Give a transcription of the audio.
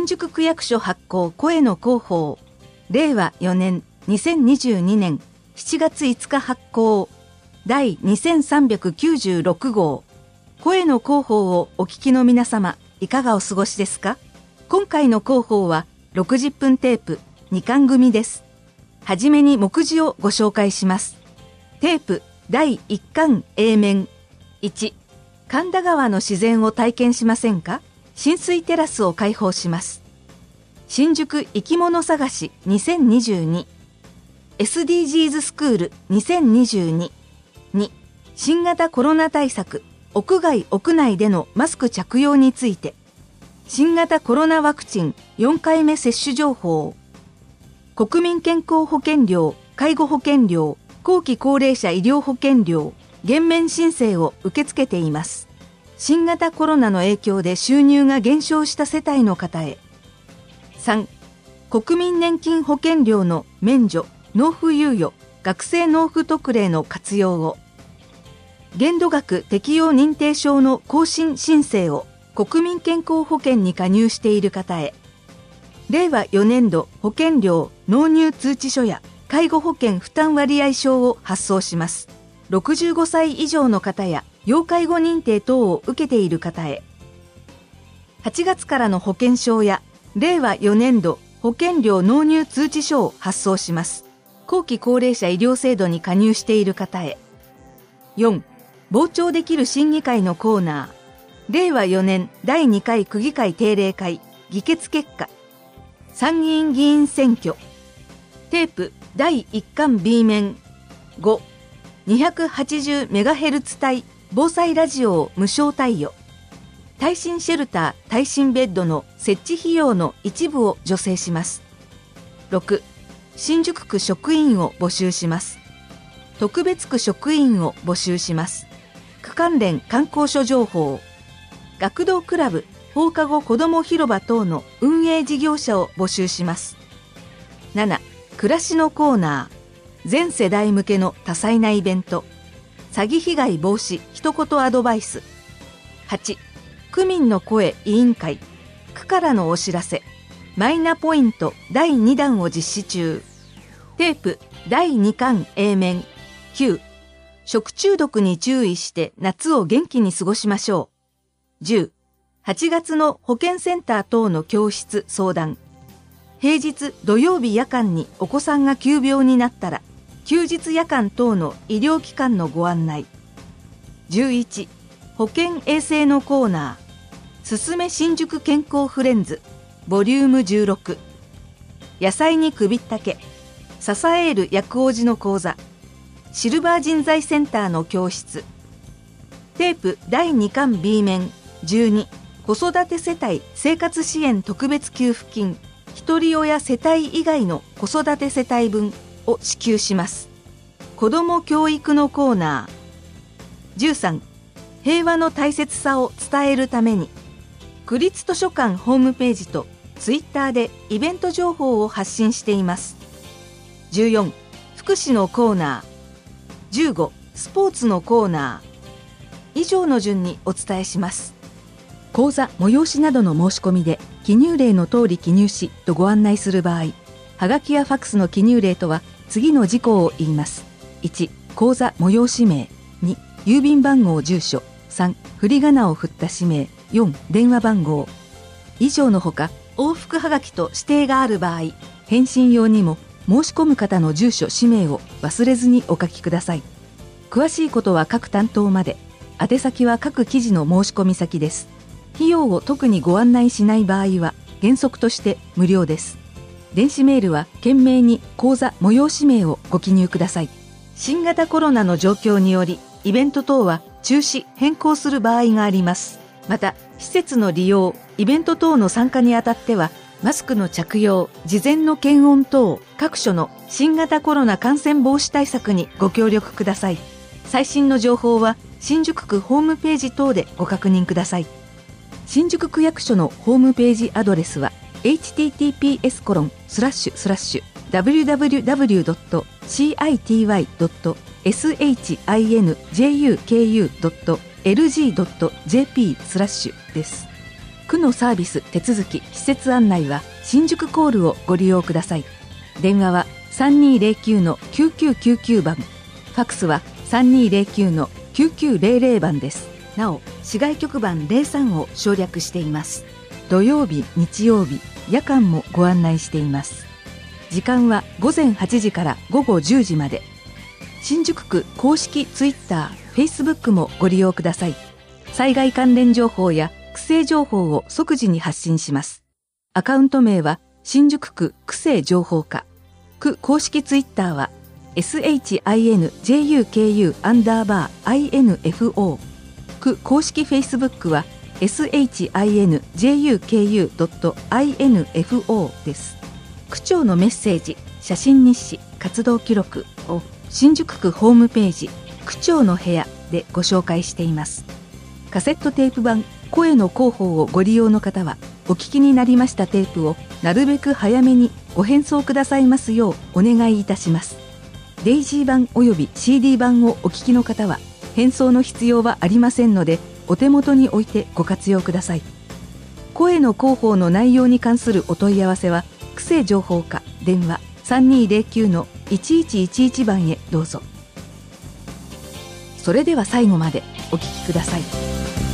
新宿区役所発行声の広報令和4年2022年7月5日発行第2396号声の広報をお聞きの皆様いかがお過ごしですか。今回の広報は60分テープ2巻組です。はじめに目次をご紹介します。テープ第1巻 A 面1、神田川の自然を体験しませんか。浸水テラスを開放します。新宿生き物探し2022 SDGs スクール2022 2、新型コロナ対策屋外屋内でのマスク着用について、新型コロナワクチン4回目接種情報、国民健康保険料介護保険料後期高齢者医療保険料減免申請を受け付けています。新型コロナの影響で収入が減少した世帯の方へ。3、国民年金保険料の免除、納付猶予、学生納付特例の活用を。限度額適用認定証の更新申請を国民健康保険に加入している方へ。令和4年度保険料納入通知書や介護保険負担割合証を発送します。65歳以上の方や要介護認定等を受けている方へ。8月からの保険証や令和4年度保険料納入通知書を発送します。後期高齢者医療制度に加入している方へ。4、傍聴できる審議会のコーナー。令和4年第2回区議会定例会議決結果。参議院議員選挙。テープ第1巻 B 面5、280MHz 帯防災ラジオを無償貸与。耐震シェルター耐震ベッドの設置費用の一部を助成します。6、新宿区職員を募集します。特別区職員を募集します。区関連観光所情報。学童クラブ放課後子ども広場等の運営事業者を募集します。7、暮らしのコーナー。全世代向けの多彩なイベント。詐欺被害防止一言アドバイス。8、区民の声委員会。区からのお知らせ。マイナポイント第2弾を実施中。テープ第2巻 A 面9、食中毒に注意して夏を元気に過ごしましょう。10、8月の保健センター等の教室相談。平日土曜日夜間にお子さんが急病になったら、休日夜間等の医療機関のご案内。11、保健衛生のコーナー。すすめ新宿健康フレンズボリューム16。野菜に首ったけ。支える薬王子の講座。シルバー人材センターの教室。テープ第2巻 B 面12、子育て世帯生活支援特別給付金一人親世帯以外の子育て世帯分を支給します。子ども教育のコーナー。13、平和の大切さを伝えるために区立図書館ホームページとツイッターでイベント情報を発信しています。14、福祉のコーナー。15、スポーツのコーナー。以上の順にお伝えします。講座催しなどの申し込みで記入例の通り記入しとご案内する場合、はがきやファックスの記入例とは次の事項を言います。1、講座催し名。2、郵便番号住所。3、振り仮名を振った氏名。4、電話番号。以上のほか、往復はがきと指定がある場合、返信用にも申し込む方の住所氏名を忘れずにお書きください。詳しいことは各担当まで。宛先は各記事の申し込み先です。費用を特にご案内しない場合は原則として無料です。電子メールは懸命に講座催し名をご記入ください。新型コロナの状況によりイベント等は中止変更する場合があります。また施設の利用イベント等の参加にあたってはマスクの着用事前の検温等各所の新型コロナ感染防止対策にご協力ください。最新の情報は新宿区ホームページ等でご確認ください。新宿区役所のホームページアドレスは https://www.city.shinjuku.lg.jp/ です。 区のサービス手続き施設案内は新宿コールをご利用ください。電話は 3209-9999 番、ファックスは 3209-9900 番です。なお、市外局番03を省略しています。土曜日、日曜日、夜間もご案内しています。時間は午前8時から午後10時まで。新宿区公式ツイッター、Facebook もご利用ください。災害関連情報や区政情報を即時に発信します。アカウント名は新宿区区政情報課。区公式ツイッターは SHINJUKU_INFO。区公式 Facebook は SHINJUKU.info です。区長のメッセージ、写真日誌、活動記録を新宿区ホームページ区長の部屋でご紹介しています。カセットテープ版声の広報をご利用の方は、お聞きになりましたテープをなるべく早めにご返送くださいますようお願いいたします。デイジー版および CD 版をお聞きの方は返送の必要はありませんので、お手元に置いてご活用ください。声の広報の内容に関するお問い合わせは区政情報課電話 3209-1111 番へどうぞ。それでは最後までお聞きください。